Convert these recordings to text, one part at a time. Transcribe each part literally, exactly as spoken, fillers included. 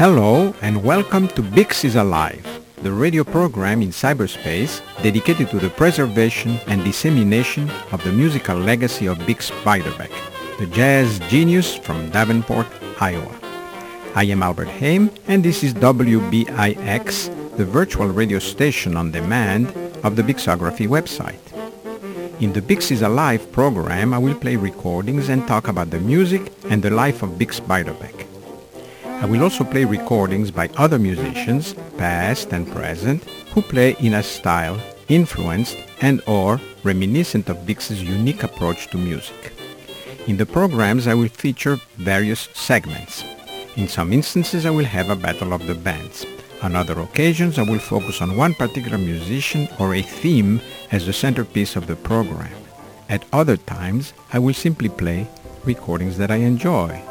Hello and welcome to Bix is Alive, the radio program in cyberspace dedicated to the preservation and dissemination of the musical legacy of Bix Beiderbecke, the jazz genius from Davenport, Iowa. I am Albert Haim and this is W B I X, the virtual radio station on demand of the Bixography website. In the Bix is Alive program, I will play recordings and talk about the music and the life of Bix Beiderbecke. I will also play recordings by other musicians, past and present, who play in a style influenced and or reminiscent of Bix's unique approach to music. In the programs, I will feature various segments. In some instances, I will have a battle of the bands. On other occasions, I will focus on one particular musician or a theme as the centerpiece of the program. At other times, I will simply play recordings that I enjoy.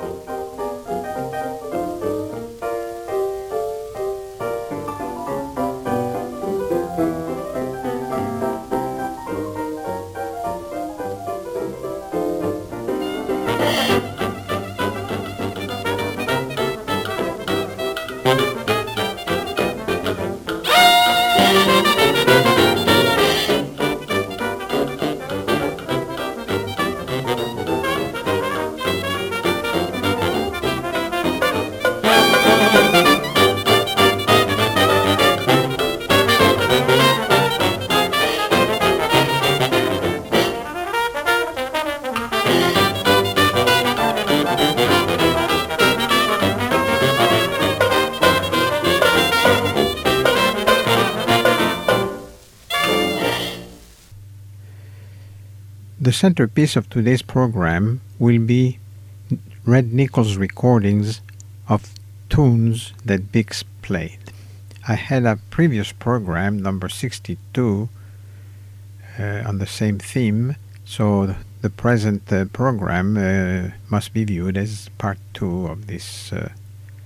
The centerpiece of today's program will be Red Nichols recordings of tunes that Bix played. I had a previous program, number sixty-two, uh, on the same theme, so the present uh, program uh, must be viewed as part two of this uh,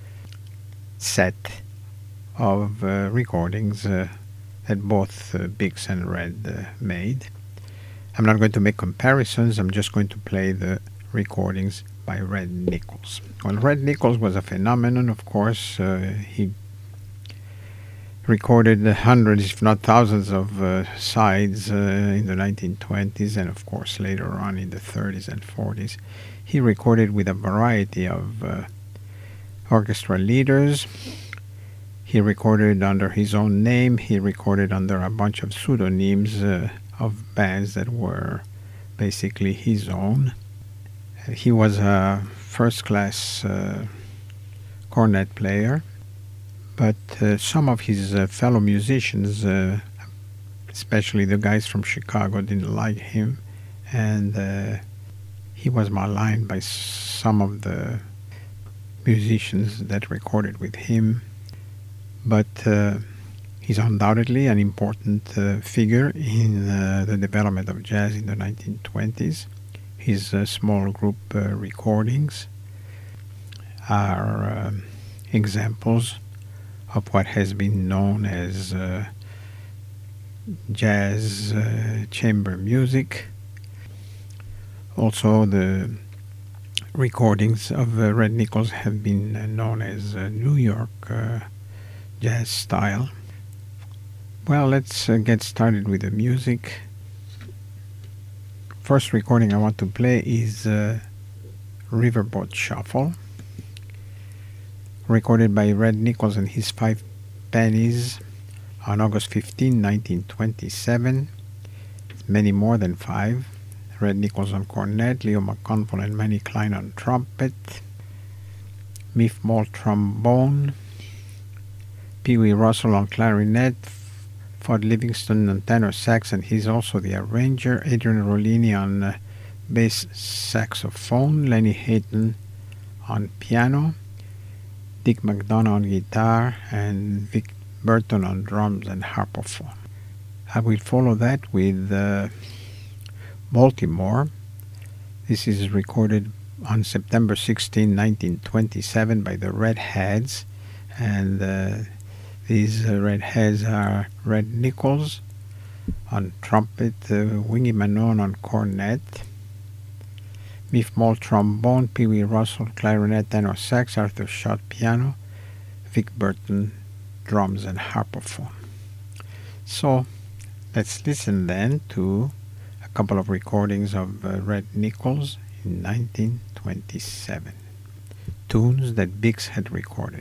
set of uh, recordings uh, that both uh, Bix and Red uh, made. I'm not going to make comparisons, I'm just going to play the recordings by Red Nichols. Well, Red Nichols was a phenomenon, of course. Uh, he recorded hundreds, if not thousands, of uh, sides uh, in the nineteen twenties and, of course, later on in the thirties and forties. He recorded with a variety of uh, orchestra leaders. He recorded under his own name. He recorded under a bunch of pseudonyms uh, of bands that were basically his own. He was a first-class uh, cornet player, but uh, some of his uh, fellow musicians, uh, especially the guys from Chicago, didn't like him, and uh, he was maligned by some of the musicians that recorded with him. But uh, he's undoubtedly an important uh, figure in uh, the development of jazz in the nineteen twenties. His uh, small group uh, recordings are uh, examples of what has been known as uh, jazz uh, chamber music. Also, the recordings of uh, Red Nichols have been uh, known as uh, New York uh, jazz style. Well, let's uh, get started with the music. First recording I want to play is uh, Riverboat Shuffle, recorded by Red Nichols and his Five Pennies on August fifteenth, nineteen twenty-seven. Many more than five. Red Nichols on cornet, Leo McConville and Manny Klein on trumpet, Miff Moll trombone, Pee Wee Russell on clarinet, Fudd Livingston on tenor sax, and he's also the arranger, Adrian Rollini on uh, bass saxophone, Lenny Hayton on piano, Dick McDonough on guitar, and Vic Burton on drums and harpophone. I will follow that with uh, Baltimore. This is recorded on September sixteenth, nineteen twenty-seven by the Redheads, and uh, these uh, Redheads are Red Nichols on trumpet, uh, Wingy Manon on cornet, Miff Moll trombone, Pee Wee Russell clarinet, tenor sax, Arthur Schott piano, Vic Burton drums and harpophone. So let's listen then to a couple of recordings of uh, Red Nichols in nineteen twenty-seven. Tunes that Biggs had recorded.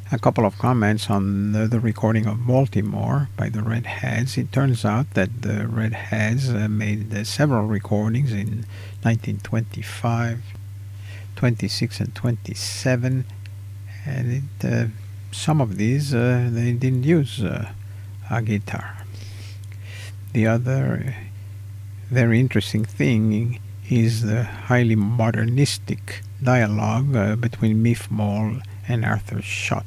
A couple of comments on the, the recording of Baltimore by the Redheads. It turns out that the Redheads uh, made uh, several recordings in nineteen twenty-five, twenty-six, and twenty-seven, and it, uh, some of these uh, they didn't use uh, a guitar. The other very interesting thing is the highly modernistic dialogue uh, between Miff Mole and Arthur Schott.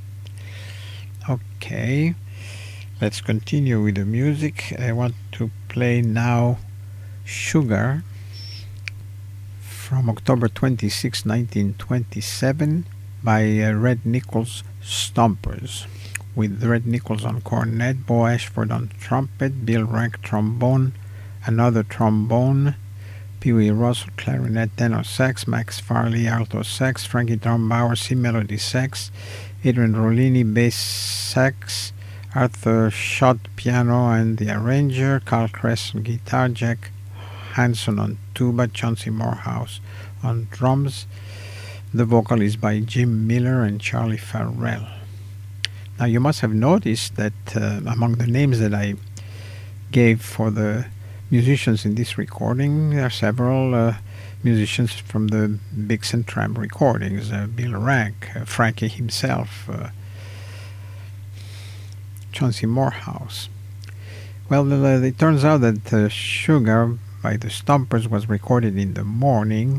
Okay, let's continue with the music. I want to play now Sugar from October twenty-sixth, nineteen twenty-seven by uh, Red Nichols Stompers, with Red Nichols on cornet, Bo Ashford on trumpet, Bill Rank trombone, another trombone, Pee Wee Russell clarinet, tenor sax, Max Farley alto sax, Frankie Trumbauer C melody sax, Adrian Rollini bass sax, Arthur Schott piano and the arranger, Carl Kress on guitar, Jack Hanson on tuba, Chauncey Morehouse on drums. The vocal is by Jim Miller and Charlie Farrell. Now you must have noticed that uh, among the names that I gave for the musicians in this recording, there are several uh, musicians from the Bix and Tramp recordings. Uh, Bill Rank, uh, Frankie himself, uh, Chauncey Morehouse. Well, uh, it turns out that uh, Sugar by the Stompers was recorded in the morning,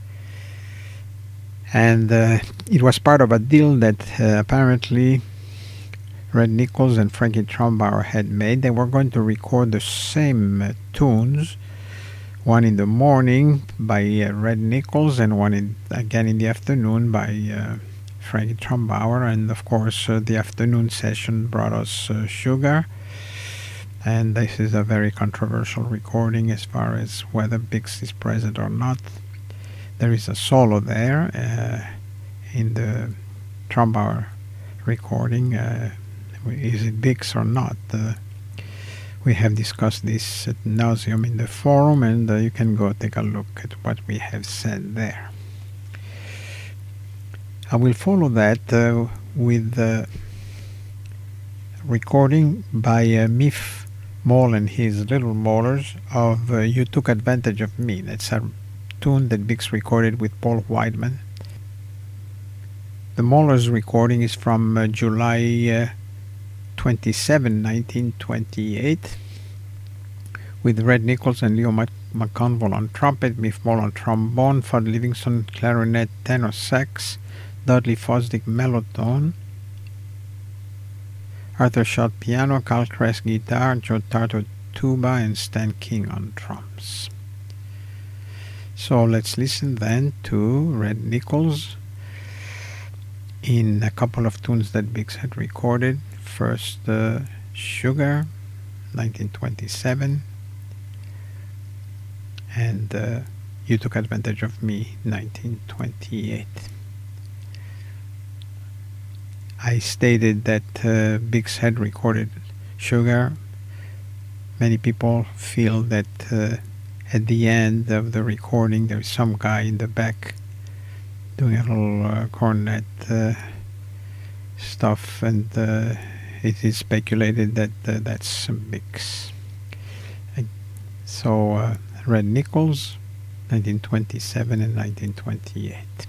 and uh, it was part of a deal that uh, apparently Red Nichols and Frankie Trumbauer had made. They were going to record the same uh, tunes, one in the morning by uh, Red Nichols and one in, again in the afternoon by uh, Frankie Trumbauer. And of course uh, the afternoon session brought us uh, Sugar, and this is a very controversial recording as far as whether Bix is present or not. There is a solo there uh, in the Trumbauer recording. Uh, Is it Bix or not? Uh, we have discussed this ad nauseum in the forum, and uh, you can go take a look at what we have said there. I will follow that uh, with the recording by uh, Miff Mole and his Little Molars of uh, You Took Advantage of Me. That's a tune that Bix recorded with Paul Whiteman. The Molars recording is from uh, July uh, twenty-seventh, nineteen twenty-eight, with Red Nichols and Leo McConville on trumpet, Miff Mole on trombone, Fudd Livingston clarinet, tenor sax, Dudley Fosdick mellotone, Arthur Schott piano, Carl Kress guitar, Joe Tarto tuba, and Stan King on drums. So let's listen then to Red Nichols in a couple of tunes that Bix had recorded. First, uh, Sugar, nineteen twenty-seven, and uh, You Took Advantage of Me, nineteen twenty-eight. I stated that uh, Bix had recorded Sugar. Many people feel that uh, at the end of the recording there's some guy in the back doing a little uh, cornet uh, stuff, and uh, it is speculated that uh, that's Bix. So uh, Red Nichols, nineteen twenty-seven and nineteen twenty-eight.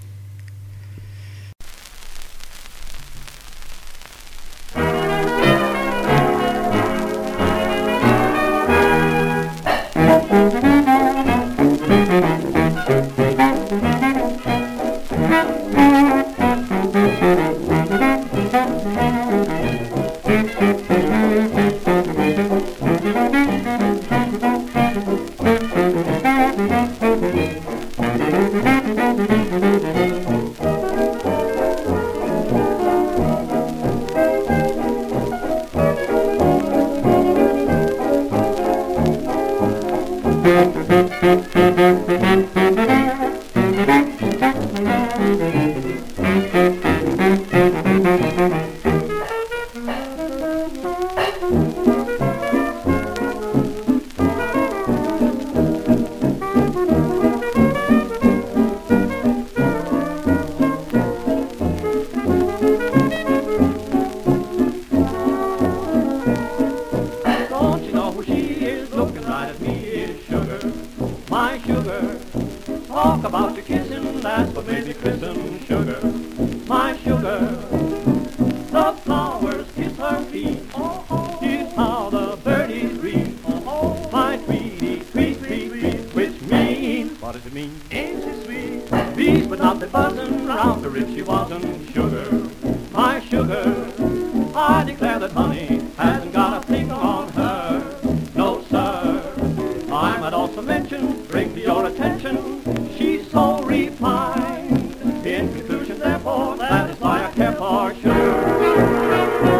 sugar. I declare that honey hasn't got a thing on her. No, sir. I might also mention, bring to your attention, she's so refined. In conclusion, therefore, that is why I care for sugar.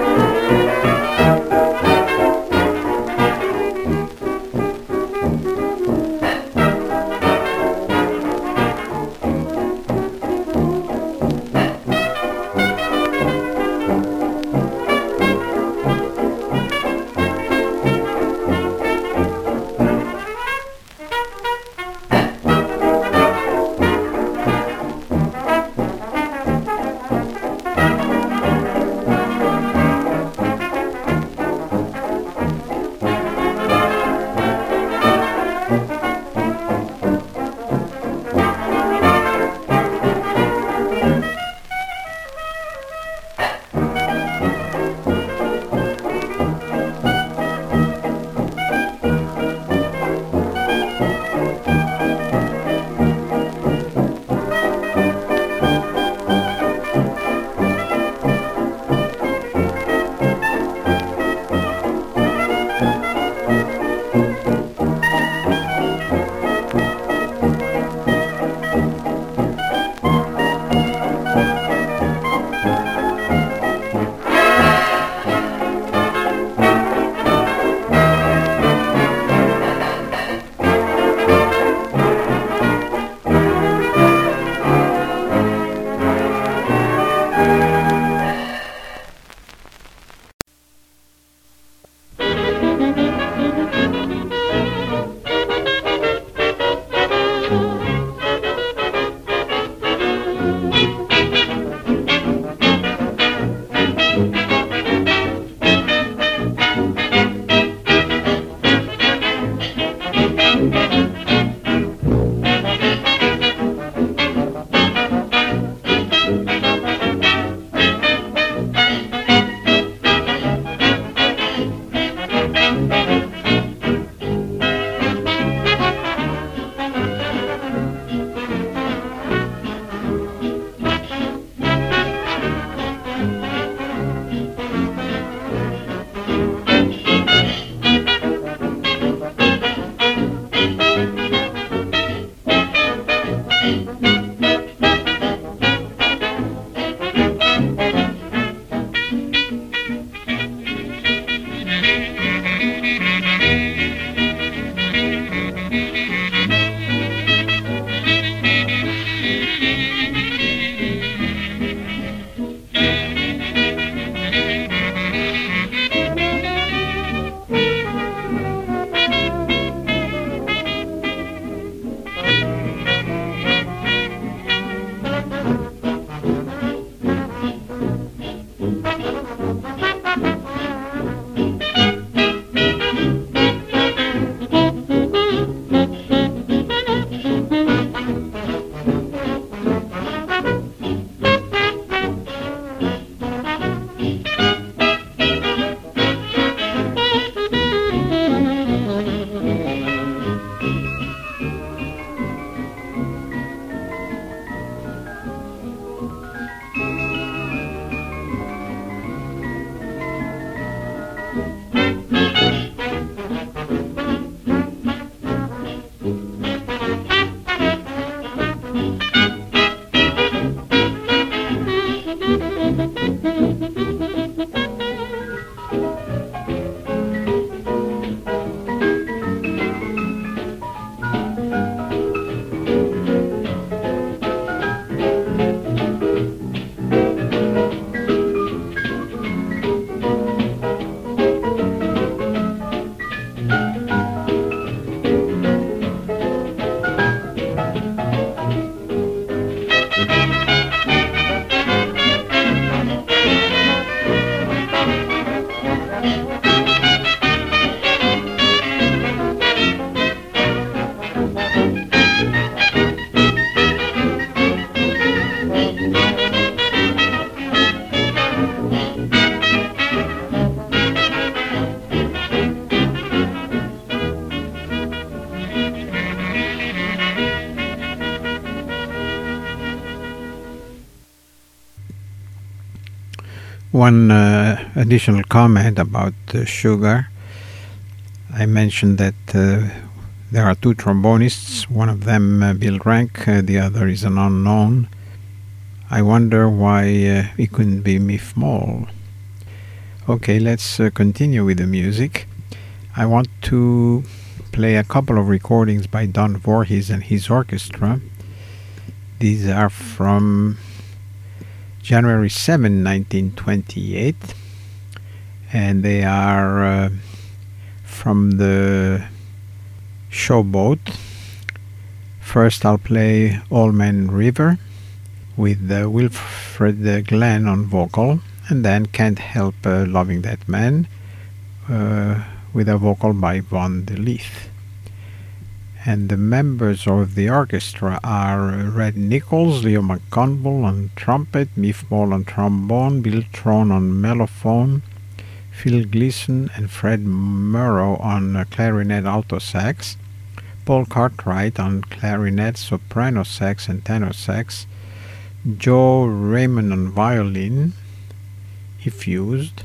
One uh, additional comment about uh, Sugar. I mentioned that uh, there are two trombonists, one of them uh, Bill Rank, uh, the other is an unknown. I wonder why uh, it couldn't be Miff Moll. Okay, let's uh, continue with the music. I want to play a couple of recordings by Don Voorhees and his orchestra. These are from January seventh, nineteen twenty-eight, and they are uh, from the Showboat. First I'll play Old Man River with uh, Wilfred Glenn on vocal, and then Can't Help uh, Loving That Man uh, with a vocal by Von DeLeef. And the members of the orchestra are Red Nichols, Leo McConville on trumpet, Miff Moll on trombone, Bill Throne on mellophone, Phil Gleason and Fred Murrow on uh, clarinet alto sax, Paul Cartwright on clarinet, soprano sax and tenor sax, Joe Raymond on violin, he fused,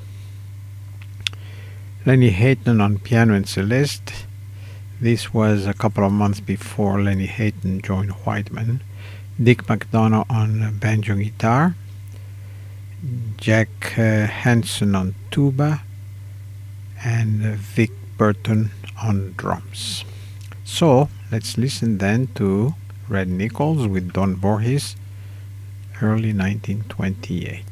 Lenny Hayton on piano and celeste. This was a couple of months before Lenny Hayton joined Whiteman. Dick McDonough on banjo guitar, Jack uh, Hansen on tuba, and uh, Vic Burton on drums. So let's listen then to Red Nichols with Don Voorhees, early nineteen twenty-eight.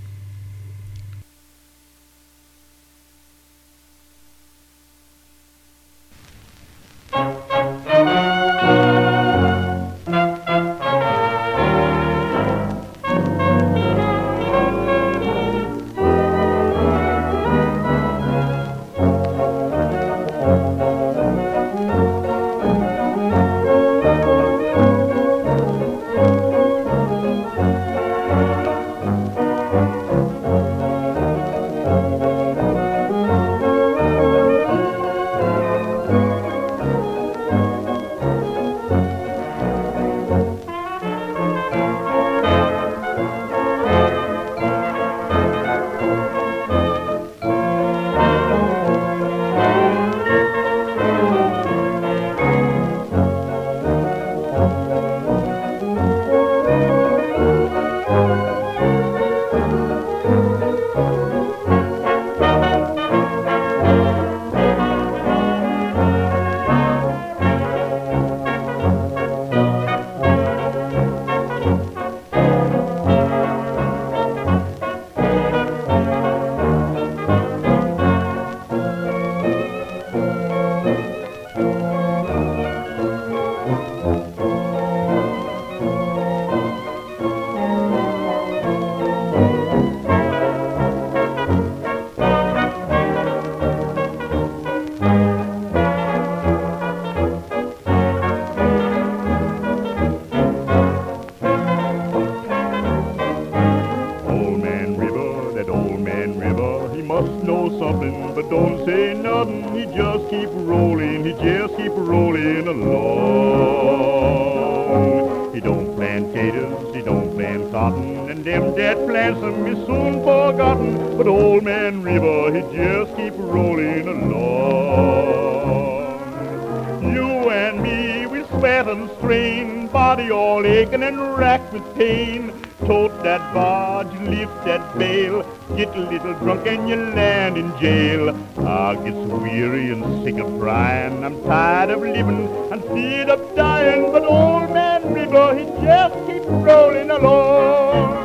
Get a little drunk and you land in jail. I get so weary and sick of crying. I'm tired of living and feared of dying. But Old Man River, he just keeps rolling along.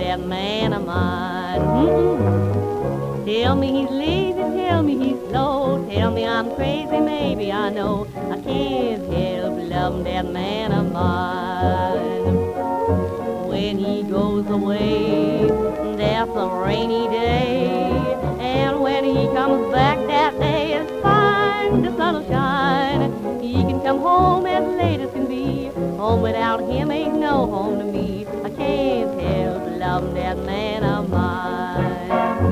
that man of mine. Mm-mm. Tell me he's lazy, tell me he's slow, tell me I'm crazy, maybe I know. I can't help loving that man of mine. When he goes away, that's a rainy day, and when he comes back, that day is fine. The sun will shine. He can come home as late as can be. Home without him ain't no home to me. I can't help loving that man of mine.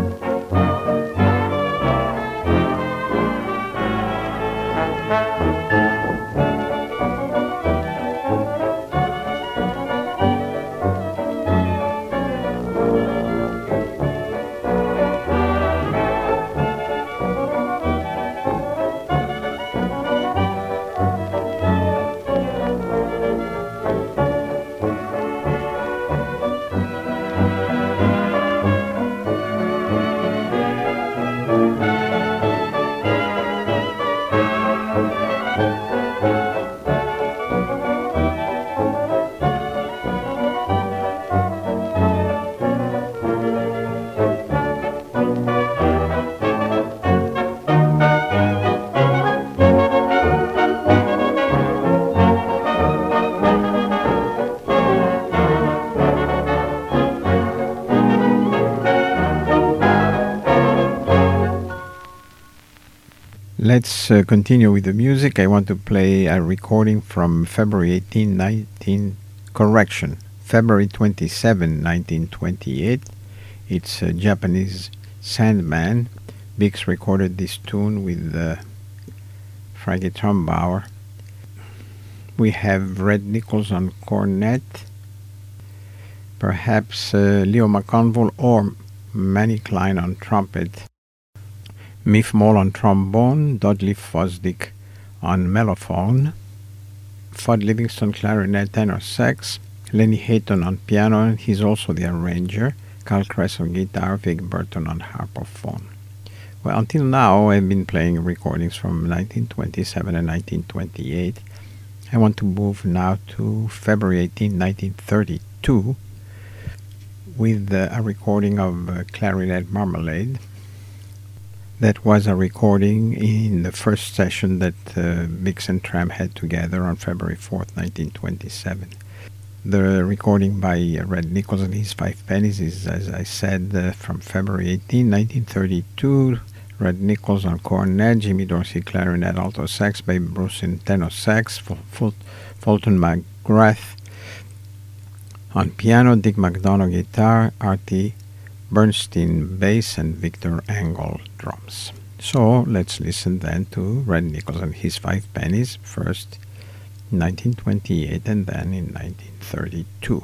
Let's uh, continue with the music. I want to play a recording from February eighteenth, nineteen correction, February twenty-seventh, nineteen twenty-eight. It's a Japanese Sandman. Bix recorded this tune with uh, Frankie Trumbauer. We have Red Nichols on cornet, perhaps uh, Leo McConville or Manny Klein on trumpet, Miff Moll on trombone, Dudley Fosdick on mellophone, Fudd Livingston clarinet, tenor sax, Lenny Hayton on piano, and he's also the arranger, Carl Kress on guitar, Vic Burton on harpophone. Well, until now I've been playing recordings from nineteen twenty-seven and nineteen twenty-eight. I want to move now to February eighteenth, nineteen thirty-two, with uh, a recording of uh, Clarinet Marmalade. That was a recording in the first session that uh, Bix and Tram had together on February fourth, nineteen twenty-seven. The recording by uh, Red Nichols and his Five Pennies is, as I said, uh, from February eighteenth, nineteen thirty-two. Red Nichols on cornet, Jimmy Dorsey clarinet, alto sax, Babe Bruce in tenor sax, Ful- Ful- Fulton McGrath on piano, Dick McDonough guitar, Artie Bernstein bass, and Victor Angle drums. So let's listen then to Red Nichols and his Five Pennies, first in nineteen twenty-eight and then in nineteen thirty-two.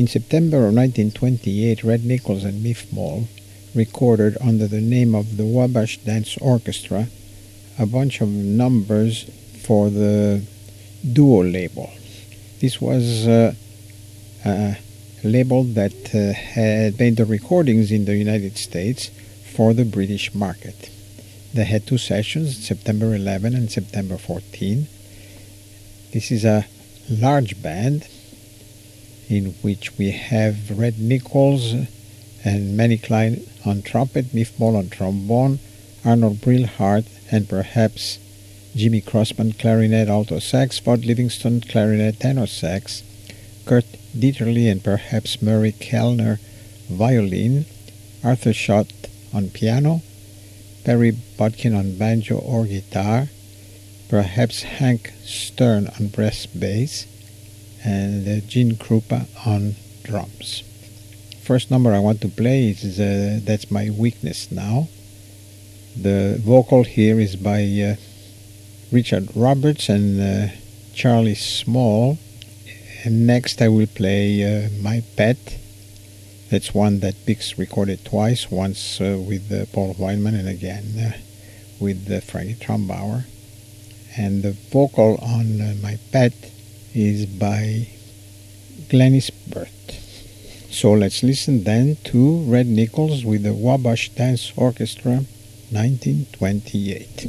In September of nineteen twenty-eight, Red Nichols and Miff Mall recorded under the name of the Wabash Dance Orchestra a bunch of numbers for the Duo label. This was uh, a label that uh, had made the recordings in the United States for the British market. They had two sessions, September eleventh and September fourteenth. This is a large band in which we have Red Nichols and Manny Klein on trumpet, Miff Mall on trombone, Arnold Brillhart, and perhaps Jimmy Crossman clarinet, alto sax, Bud Livingston clarinet, tenor sax, Kurt Dieterle and perhaps Murray Kellner violin, Arthur Schott on piano, Perry Bodkin on banjo or guitar, perhaps Hank Stern on brass bass, and uh, Gene Krupa on drums. First number I want to play is uh, That's My Weakness Now. The vocal here is by uh, Richard Roberts and uh, Charlie Small. And next I will play uh, My Pet. That's one that Bix recorded twice, once uh, with uh, Paul Weinman and again uh, with uh, Frankie Trumbauer. And the vocal on uh, My Pet is by Glennis Burt. So let's listen then to Red Nichols with the Wabash Dance Orchestra, nineteen twenty-eight.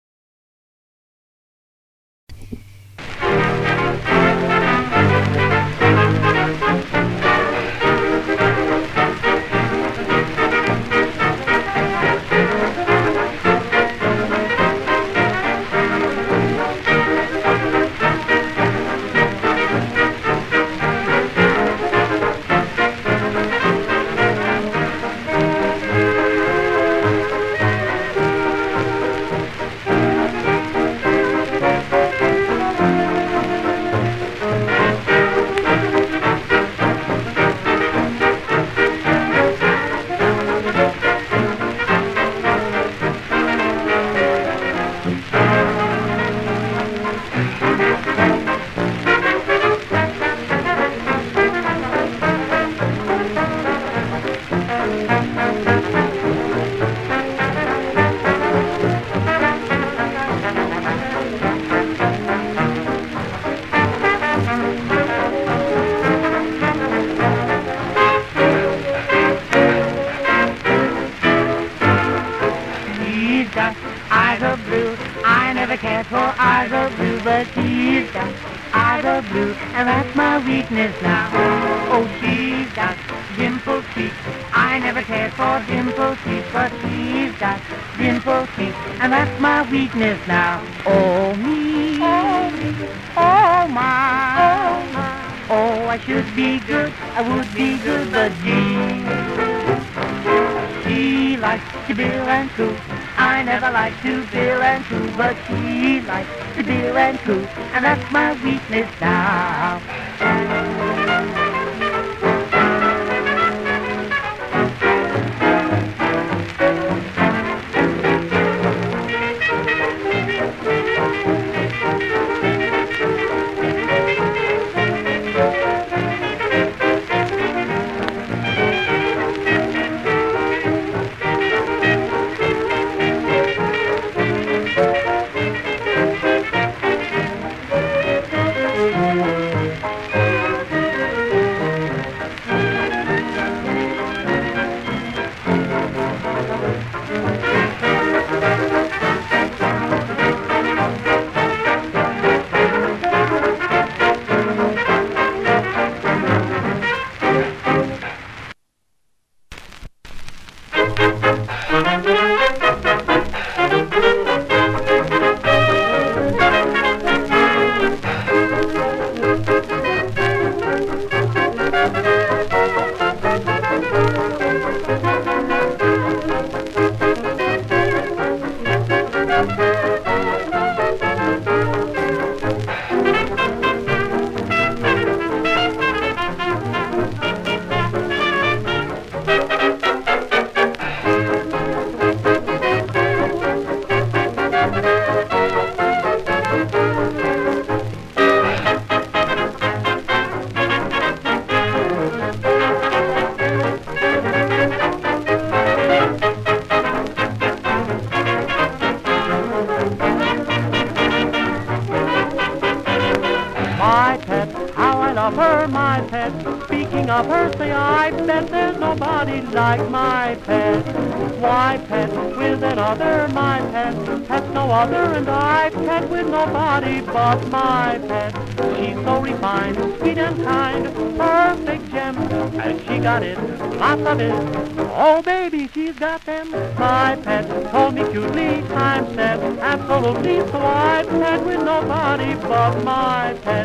Weakness now, oh me, oh me, oh my, oh my, oh I should be good, I would be good, but she, she likes to bill and coo. I never like to bill and coo, but she likes to bill and coo, and that's my weakness now. My pet, how I love her, my pet. Speaking of her, say I bet there's nobody like my pet. Why pet with another, my pet? Pet's no other, and I pet with nobody but my pet. She's so refined, sweet and kind, perfect gem, and she got it, lots of it. Oh baby, she's got them. My pet told me cutely, I'm set, absolutely, so I pet with nobody but my pet.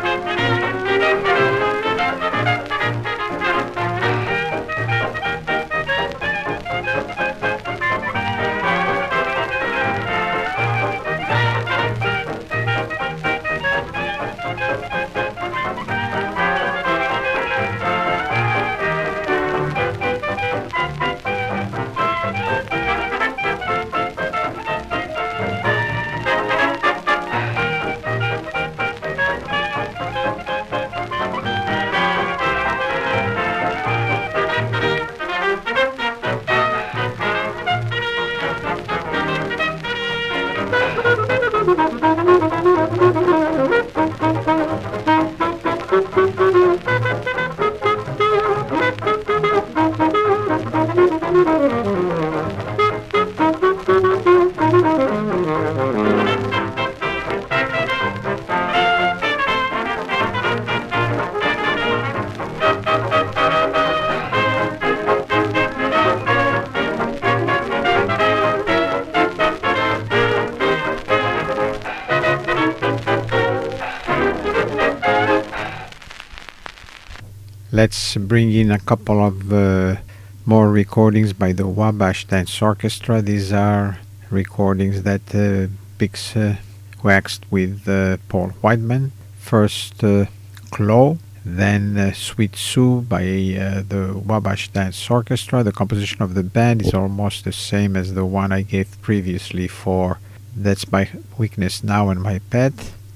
Let's bring in a couple of uh, more recordings by the Wabash Dance Orchestra. These are recordings that uh, Bix uh, waxed with uh, Paul Whiteman. First uh, Chloe, then uh, Sweet Sue by uh, the Wabash Dance Orchestra. The composition of the band is almost the same as the one I gave previously for That's My Weakness Now and My Pet.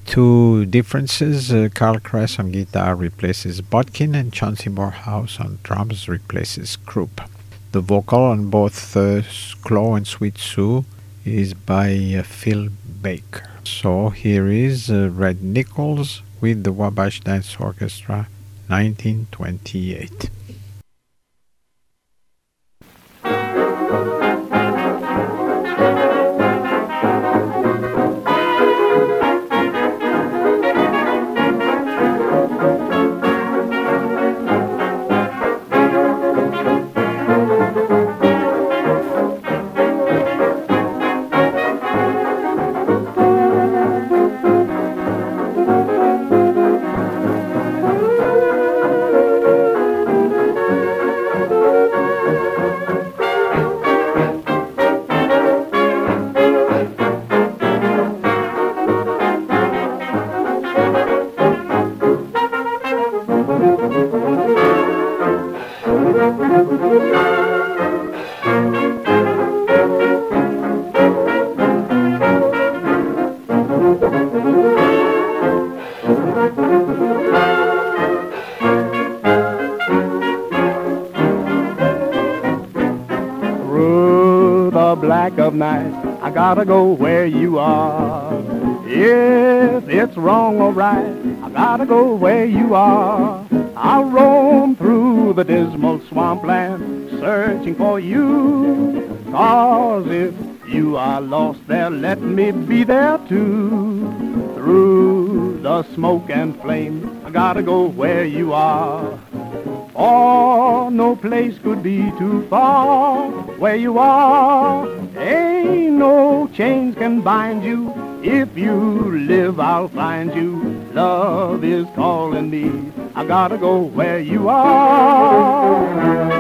Two differences, uh, Carl Kress on guitar replaces Botkin, and Chauncey Morehouse on drums replaces Krupp. The vocal on both uh, Chloe and Sweet Sue is by uh, Phil Baker. So here is uh, Red Nichols with the Wabash Dance Orchestra, nineteen twenty-eight. Black of night, I gotta go where you are. If it's wrong or right, I gotta go where you are. I'll roam through the dismal swampland, searching for you. 'Cause if you are lost there, let me be there too. Through the smoke and flame, I gotta go where you are. Oh, no place could be too far where you are. Ain't no chains can bind you. If you live, I'll find you. Love is calling me. I gotta go where you are.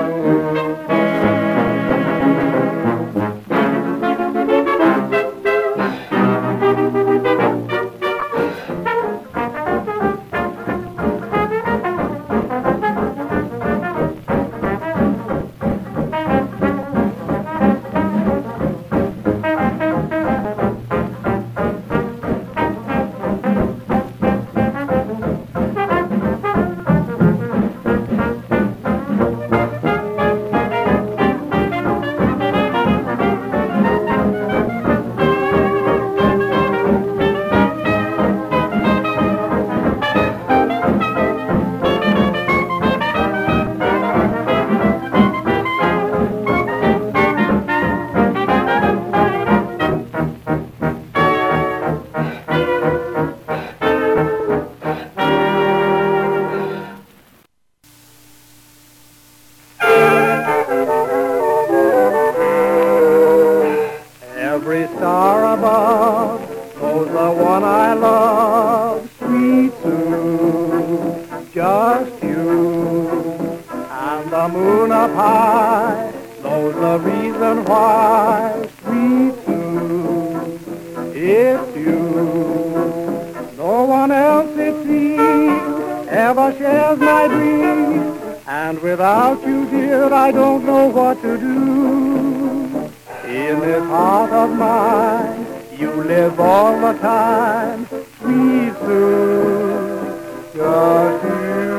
the moon up high knows the reason why, sweet Sue, it's you. No one else, it seems, ever shares my dreams, and without you, dear, I don't know what to do. In this heart of mine, you live all the time, sweet Sue, just you.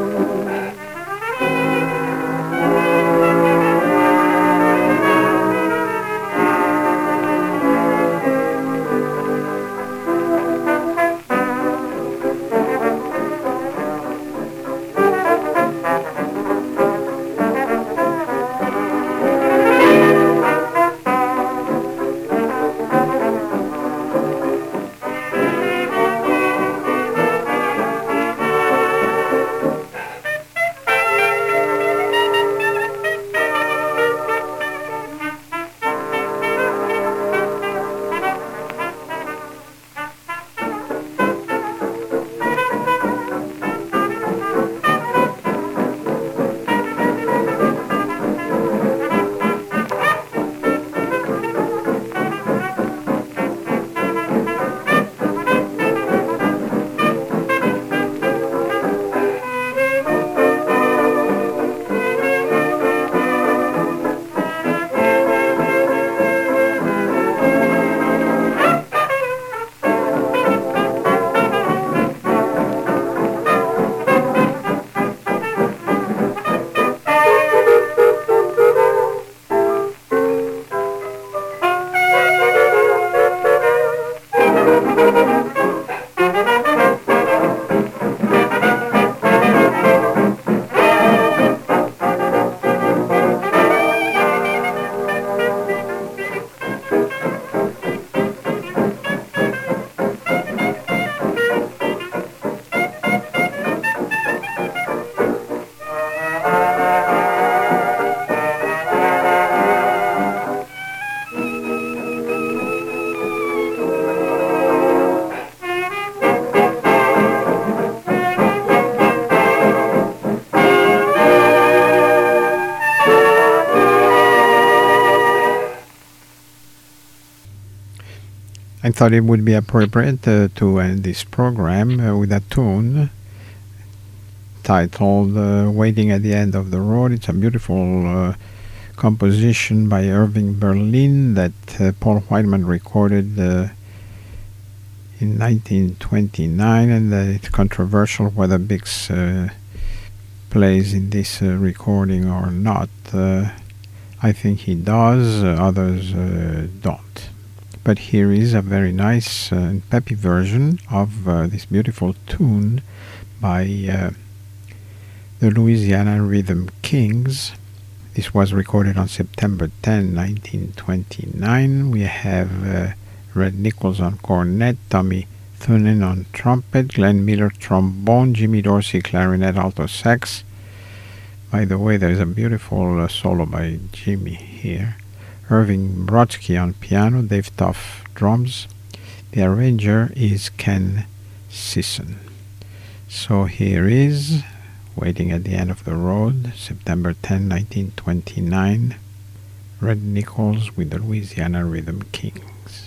I thought it would be appropriate uh, to end this program uh, with a tune titled uh, Waiting at the End of the Road. It's a beautiful uh, composition by Irving Berlin that uh, Paul Whiteman recorded uh, in nineteen twenty-nine, and uh, it's controversial whether Bix uh, plays in this uh, recording or not. Uh, I think he does, uh, others uh, don't. But here is a very nice uh, and peppy version of uh, this beautiful tune by uh, the Louisiana Rhythm Kings. This was recorded on September tenth, nineteen twenty-nine. We have uh, Red Nichols on cornet, Tommy Thunen on trumpet, Glenn Miller trombone, Jimmy Dorsey clarinet, alto sax. By the way, there's a beautiful uh, solo by Jimmy here. Irving Brodsky on piano, Dave Tough drums. The arranger is Ken Sisson. So here is Waiting at the End of the Road, September tenth, nineteen twenty-nine. Red Nichols with the Louisiana Rhythm Kings.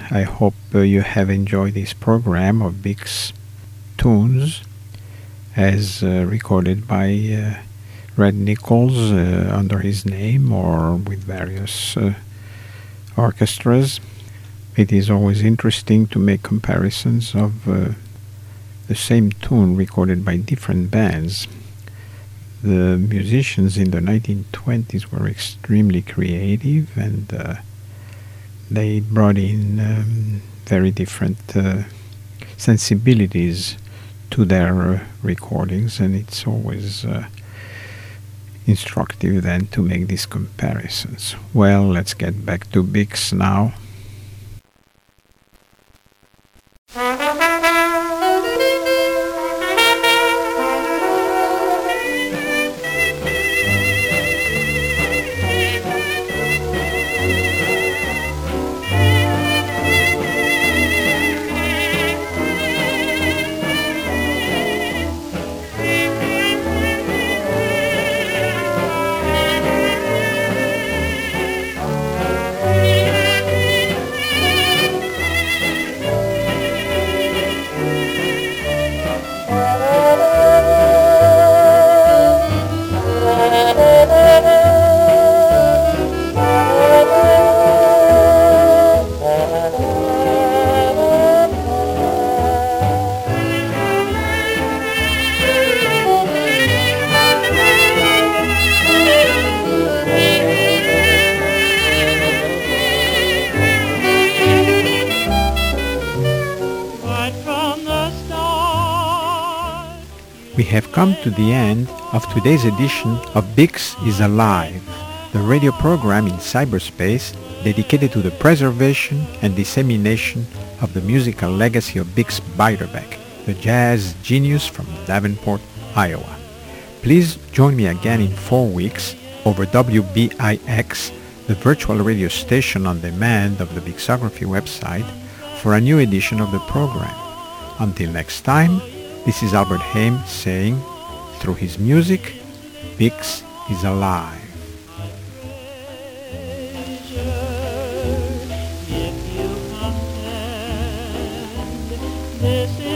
I hope uh, you have enjoyed this program of Bix tunes as uh, recorded by uh, Red Nichols uh, under his name or with various uh, orchestras. It is always interesting to make comparisons of uh, the same tune recorded by different bands. The musicians in the nineteen twenties were extremely creative, and uh, they brought in um, very different uh, sensibilities to their uh, recordings, and it's always uh, instructive then to make these comparisons. Well, let's get back to Bix now. We have come to the end of today's edition of Bix is Alive, the radio program in cyberspace dedicated to the preservation and dissemination of the musical legacy of Bix Beiderbecke, the jazz genius from Davenport, Iowa. Please join me again in four weeks over W B I X, the virtual radio station on demand of the Bixography website, for a new edition of the program. Until next time, this is Albert Haim saying, through his music, Bix is alive. This